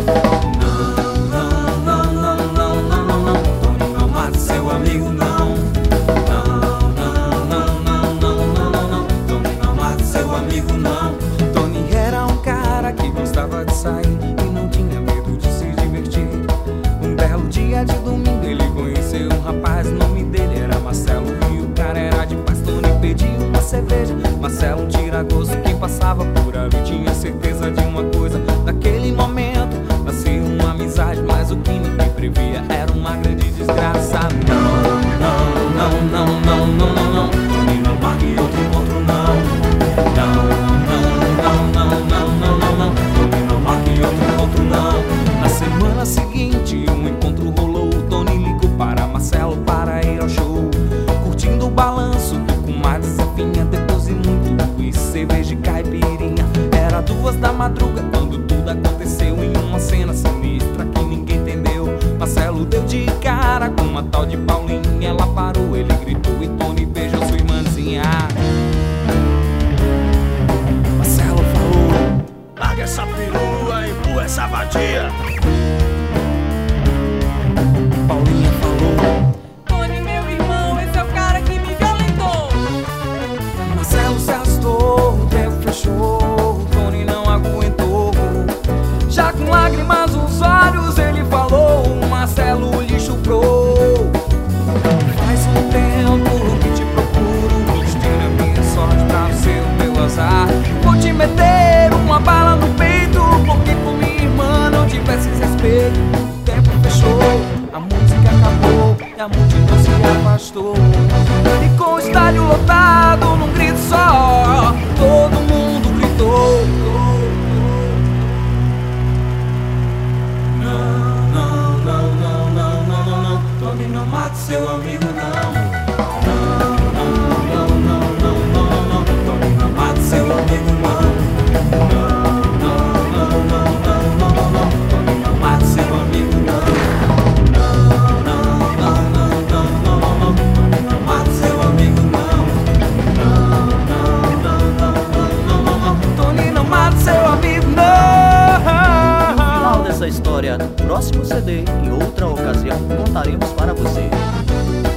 De domingo ele conheceu um rapaz, o nome dele era Marcelo, e o cara era de paz. Tony pediu uma cerveja, Marcelo tira gosto. Quem passava por ali tinha certeza de uma coisa: naquele momento nasceu uma amizade, mas o que ninguém previa era uma grande desgraça. Não, não, não, não, não, não, não, não, Tony não marque outro encontro, não. Não, não, não, não, não, não, não, não, Tony não marque outro encontro, não. Na semana seguinte um encontro rolou. Tony ligou para Marcelo para ir ao show, curtindo o balanço do comadre Zefinha. Depois de muito e cerveja e caipirinha, era 2 da madruga quando tudo aconteceu em uma cena sinistra que ninguém entendeu. Marcelo deu de cara com uma tal de Paulinha. Ela parou, ele gritou e Tony beijou sua irmãzinha. Marcelo falou: larga essa perua, empurra essa vadia. Paulinha falou: Tony, meu irmão, esse é o cara que me violentou. Marcelo se assustou, o tempo fechou, Tony não aguentou. Já com lágrimas nos olhos ele falou: Marcelo lhe chuprou. Faz um tempo que te procuro, o destino é minha sorte, pra ser o meu azar. Vou te meter uma bala no peito, porque por minha irmã não tivesse respeito. O tempo fechou, a música acabou e a multidão se afastou. E com o estádio lotado, num grito só, todo mundo gritou: não, não, não, não, não, não, não, não, Tony não mate seu amigo, não. Não, não, não, não, não, não, não, Tony não mate seu amigo, não. Não, não, não, não, não, não, não, Tony não mate seu amigo, não. Essa história no próximo CD, em outra ocasião, contaremos para você.